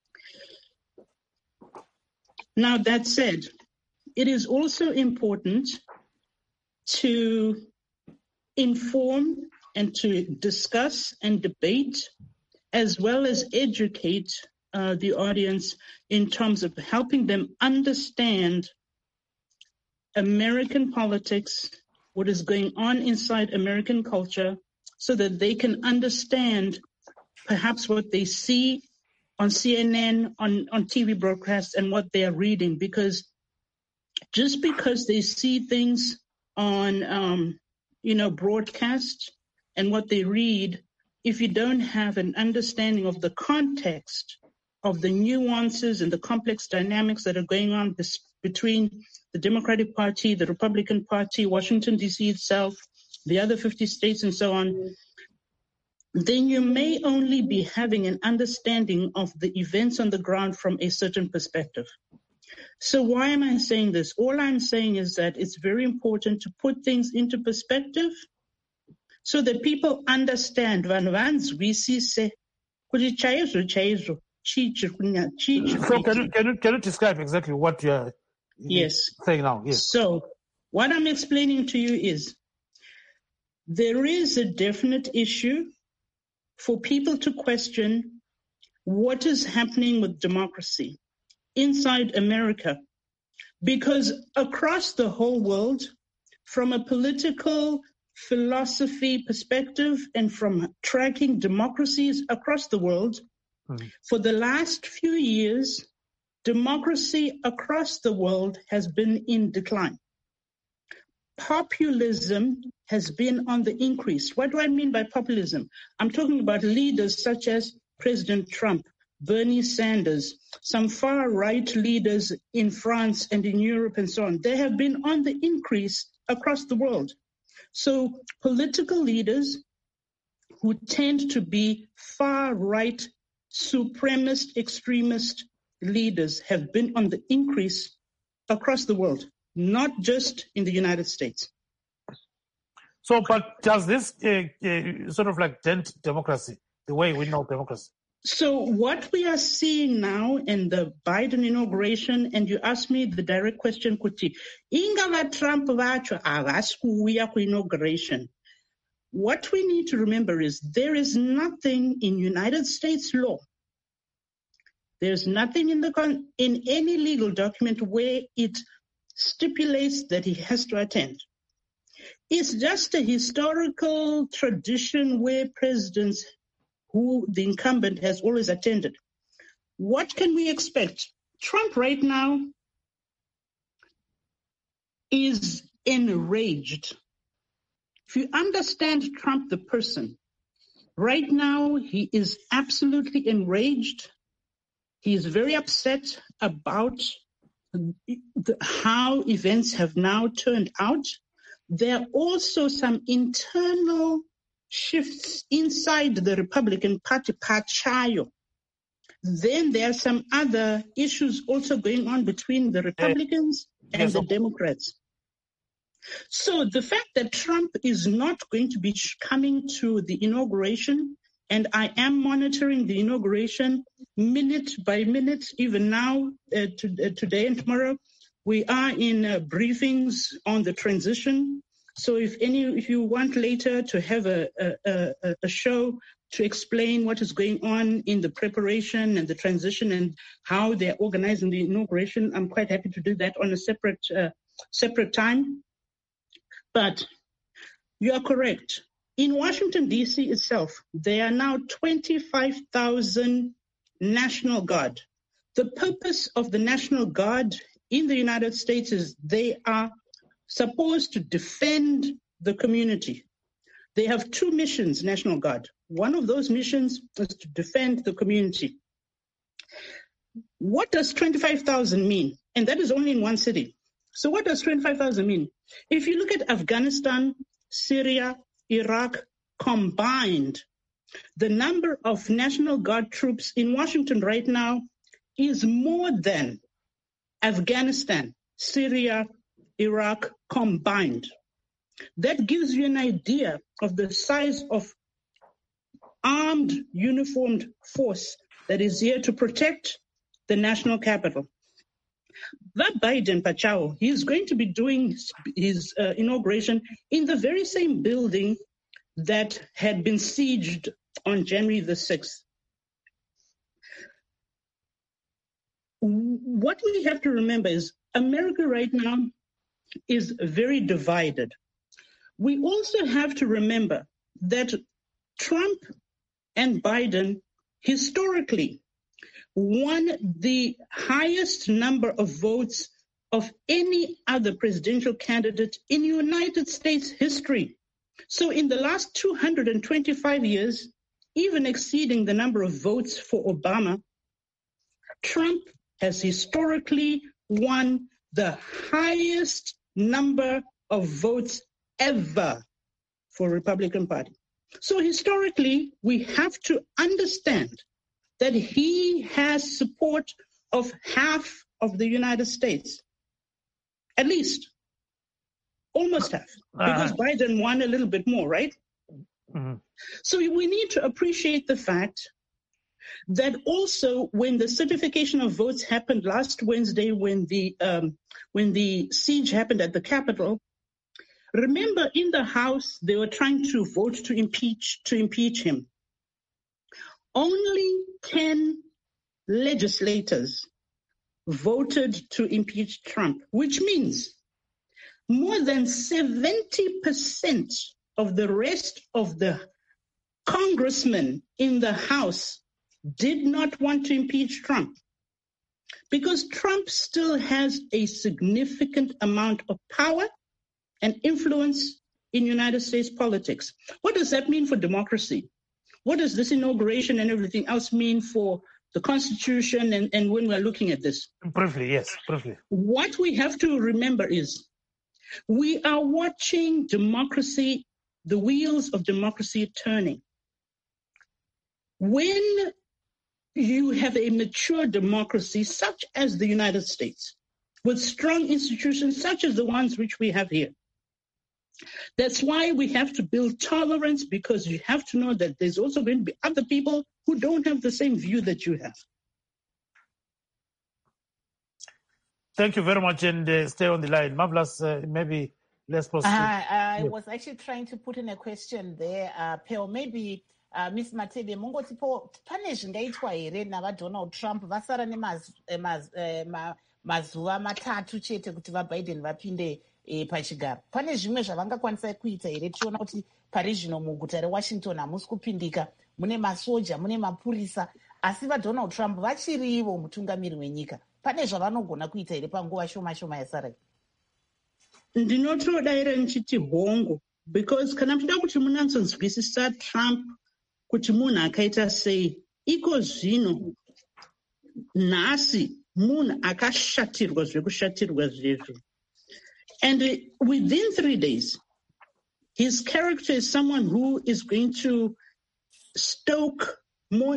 J: Now, that said, it is also important to inform and to discuss and debate, as well as educate the audience in terms of helping them understand American politics, what is going on inside American culture, so that they can understand perhaps what they see on CNN, on TV broadcasts, and what they are reading. Because just because they see things on, broadcast and what they read, if you don't have an understanding of the context of the nuances and the complex dynamics that are going on between the Democratic Party, the Republican Party, Washington, D.C. itself, the other 50 states, and so on, then you may only be having an understanding of the events on the ground from a certain perspective. So why am I saying this? All I'm saying is that it's very important to put things into perspective so that people understand. So
A: can you describe exactly what you're saying now? Yes.
J: So what I'm explaining to you is there is a definite issue for people to question what is happening with democracy inside America, because across the whole world, from a political philosophy perspective and from tracking democracies across the world, for the last few years, democracy across the world has been in decline. Populism has been on the increase. What do I mean by populism? I'm talking about leaders such as President Trump, Bernie Sanders, some far-right leaders in France and in Europe and so on. They have been on the increase across the world. So political leaders who tend to be far-right, supremacist, extremist leaders have been on the increase across the world, not just in the United States.
A: So, but does this sort of like dent democracy, the way we know democracy?
J: So what we are seeing now in the Biden inauguration, and you asked me the direct question, Kuti, ingava Trump vacho avasikuuya ku-inauguration. What we need to remember is there is nothing in United States law, there's nothing in any legal document where it stipulates that he has to attend. It's just a historical tradition where presidents who the incumbent has always attended. What can we expect? Trump right now is enraged. If you understand Trump, the person, right now he is absolutely enraged. He is very upset about how events have now turned out. There are also some internal shifts inside the Republican Party, Pachayo. Then there are some other issues also going on between the Republicans and the Democrats. So the fact that Trump is not going to be coming to the inauguration, and I am monitoring the inauguration minute by minute, even now, today and tomorrow, we are in briefings on the transition. So if you want later to have a show to explain what is going on in the preparation and the transition and how they're organizing the inauguration, I'm quite happy to do that on a separate time. But you are correct. In Washington, D.C. itself, there are now 25,000 National Guard. The purpose of the National Guard in the United States is they are supposed to defend the community. They have two missions, National Guard. One of those missions is to defend the community. What does 25,000 mean? And that is only in one city. So what does 25,000 mean? If you look at Afghanistan, Syria, Iraq combined, the number of National Guard troops in Washington right now is more than Afghanistan, Syria, Iraq combined. That gives you an idea of the size of armed, uniformed force that is here to protect the national capital. That Biden, Pachao, he's going to be doing his inauguration in the very same building that had been sieged on January the 6th. what we have to remember is America right now is very divided. We also have to remember that Trump and Biden historically won the highest number of votes of any other presidential candidate in United States history. So in the last 225 years, even exceeding the number of votes for Obama, Trump has historically won the highest number of votes ever for Republican Party. So historically, we have to understand that he has support of half of the United States, at least, almost half, because Biden won a little bit more, right? Mm-hmm. So we need to appreciate the fact that also when the certification of votes happened last Wednesday, when the siege happened at the Capitol, remember in the House they were trying to vote to impeach him. Only 10 legislators voted to impeach Trump, which means more than 70% of the rest of the congressmen in the House did not want to impeach Trump, because Trump still has a significant amount of power and influence in United States politics. What does that mean for democracy? What does this inauguration and everything else mean for the Constitution and when we're looking at this?
A: Briefly, yes, briefly.
J: What we have to remember is we are watching democracy, the wheels of democracy turning. When you have a mature democracy such as the United States, with strong institutions such as the ones which we have here, that's why we have to build tolerance, because you have to know that there's also going to be other people who don't have the same view that you have.
A: Thank you very much, and stay on the line. Marvelous, maybe let's proceed.
F: I was actually trying to put in a question there, Pearl. Maybe Miss Matebe, mungoti pane zvingaitwa here navaDonald Trump vasara nemazuva matatu chete kuti vaBiden vapinde pachigaro. Pane zvimwe zvavangakwanisa kuita here? Tichiona kuti pari zvino muguta reWashington hamusi kupindika, mune masoja, mune mapurisa, asi vaDonald Trump vachirivo mutungamiri wenyika. Pane zvavanogona kuita here panguva shoma shoma yasara?
J: Ndinotodaira nichiti hongo, because kana muchida kuti munanzonzwisisa Trump kuti munhu akaita sei, iko zvino nhasi munhu akashatirwa zvekushatirwa zvizvo. And within 3 days, his character is someone who is going to stoke more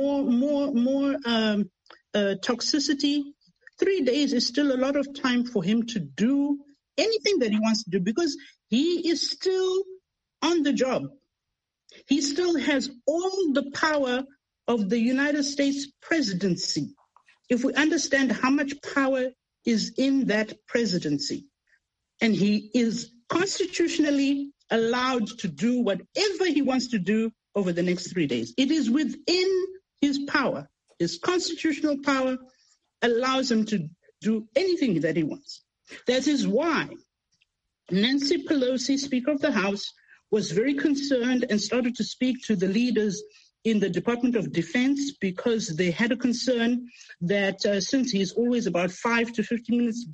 J: toxicity. 3 days is still a lot of time for him to do anything that he wants to do, because he is still on the job. He still has all the power of the United States presidency, if we understand how much power is in that presidency. And he is constitutionally allowed to do whatever he wants to do over the next 3 days. It is within his power. His constitutional power allows him to do anything that he wants. That is why Nancy Pelosi, Speaker of the House, was very concerned and started to speak to the leaders in the Department of Defense, because they had a concern that since he's always about 5 to 15 minutes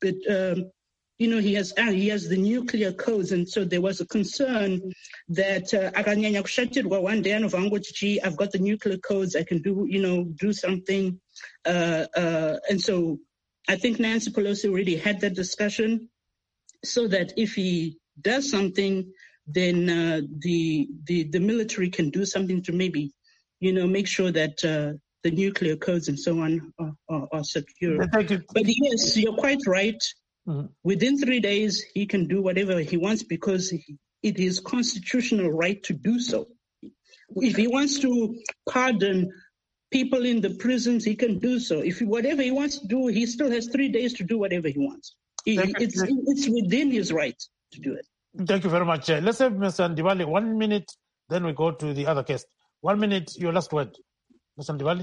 J: he has the nuclear codes, and so there was a concern that one day I've got the nuclear codes, I can do something, and so I think Nancy Pelosi already had that discussion, so that if he does something, then the military can do something to maybe make sure that the nuclear codes and so on are secure. But yes, you're quite right. Mm-hmm. Within 3 days, he can do whatever he wants, because it is constitutional right to do so. If he wants to pardon people in the prisons, he can do so. If whatever he wants to do, he still has 3 days to do whatever he wants. It's within his right to do it.
A: Thank you very much. Let's have Mr. Ndibali 1 minute, then we go to the other case. 1 minute, your last word. Mr. Ndibali.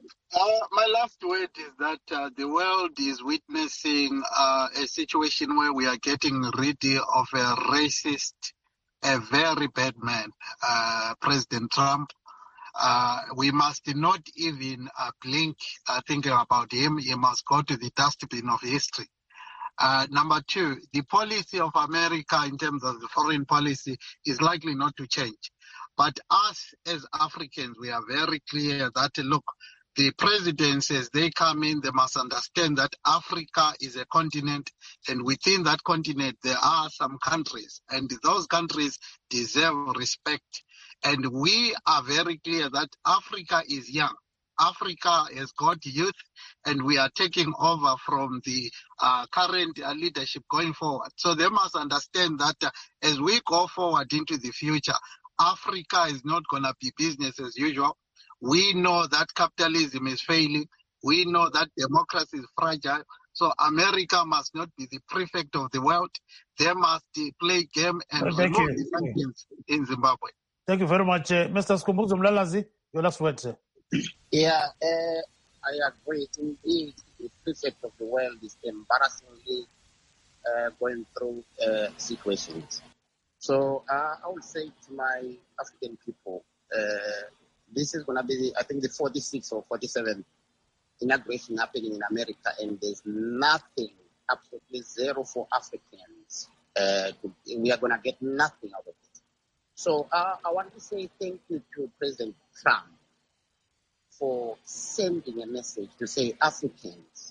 E: My last word is that the world is witnessing a situation where we are getting rid of a racist, a very bad man, President Trump. We must not even blink thinking about him. He must go to the dustbin of history. Number two, the policy of America in terms of the foreign policy is likely not to change. But us as Africans, we are very clear that, look, the presidents, as they come in, they must understand that Africa is a continent, and within that continent, there are some countries, and those countries deserve respect. And we are very clear that Africa is young. Africa has got youth, and we are taking over from the current leadership going forward. So they must understand that as we go forward into the future, Africa is not going to be business as usual. We know that capitalism is failing. We know that democracy is fragile. So America must not be the prefect of the world. They must play game and remove the sanctions in Zimbabwe.
A: Thank you very much. Mr. Skhumbuzo Mlalazi, your last word, sir.
I: Yeah, I agree. Indeed, the prefect of the world is embarrassingly going through situations. So I would say to my African people, this is going to be, I think, the 46th or 47th inauguration happening in America, and there's nothing, absolutely zero for Africans. We are going to get nothing out of it. So I want to say thank you to President Trump for sending a message to say Africans,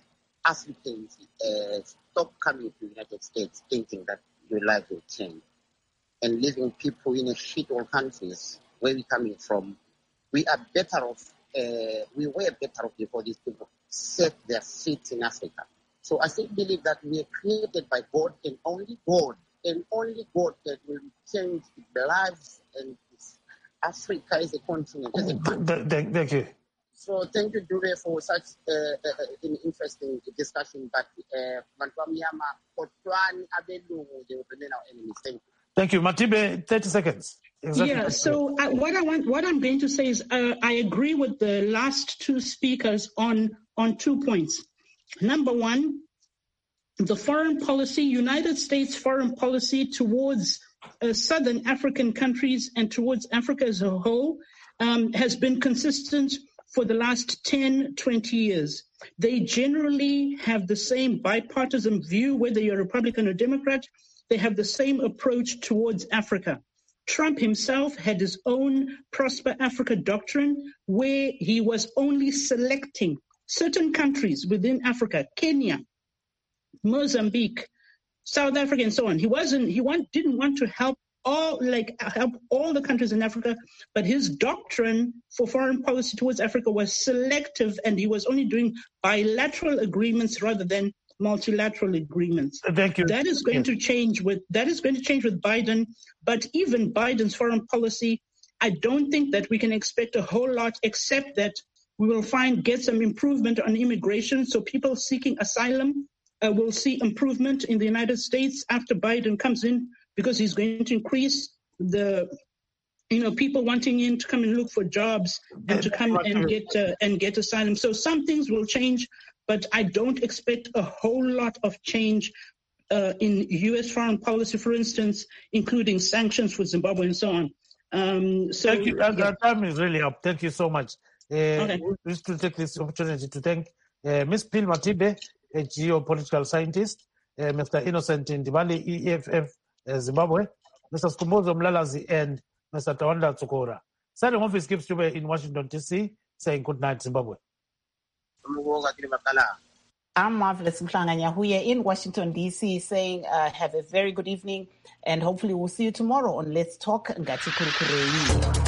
I: stop coming to the United States thinking that your life will change, and leaving people in a shithole countries where we're coming from. We are better off. We were better off before these people set their feet in Africa. So I still believe that we are created by God, and only God that will change the lives, and Africa is a continent.
A: Thank you.
I: So thank you, Dube, for such an interesting discussion. But
A: thank you, Matibe. 30 seconds. Exactly.
J: Yeah. So what I'm going to say is I agree with the last two speakers on 2 points. Number one, the foreign policy, United States foreign policy towards Southern African countries and towards Africa as a whole has been consistent for the last 10, 20 years. They generally have the same bipartisan view, whether you're a Republican or Democrat. They have the same approach towards Africa. Trump himself had his own Prosper Africa doctrine, where he was only selecting certain countries within Africa, Kenya, Mozambique, South Africa, and so on. He didn't want to help all the countries in Africa, but his doctrine for foreign policy towards Africa was selective, and he was only doing bilateral agreements rather than multilateral agreements.
A: Thank you.
J: That is going to change with Biden, but even Biden's foreign policy, I don't think that we can expect a whole lot, except that we will get some improvement on immigration. So people seeking asylum will see improvement in the United States after Biden comes in, because he's going to increase the people wanting in to come and look for jobs and to come and get asylum. So some things will change, but I don't expect a whole lot of change in U.S. foreign policy, for instance, including sanctions for Zimbabwe and so on.
A: Thank you. Our time is really up. Thank you so much.
J: Okay.
A: We wish to take this opportunity to thank Ms. Phil Matibe, a geopolitical scientist, Mr. Innocent Ndibali, EFF Zimbabwe, Mr. Skhumbuzo Mlalazi, and Mr. Tawanda Tsukora. Signing off is Gibbs Dube in Washington, D.C., saying good night, Zimbabwe.
F: I'm Marvelous Mhlanga-Nyahuye in Washington, D.C., saying have a very good evening, and hopefully we'll see you tomorrow on Let's Talk Ngati Kurukurei.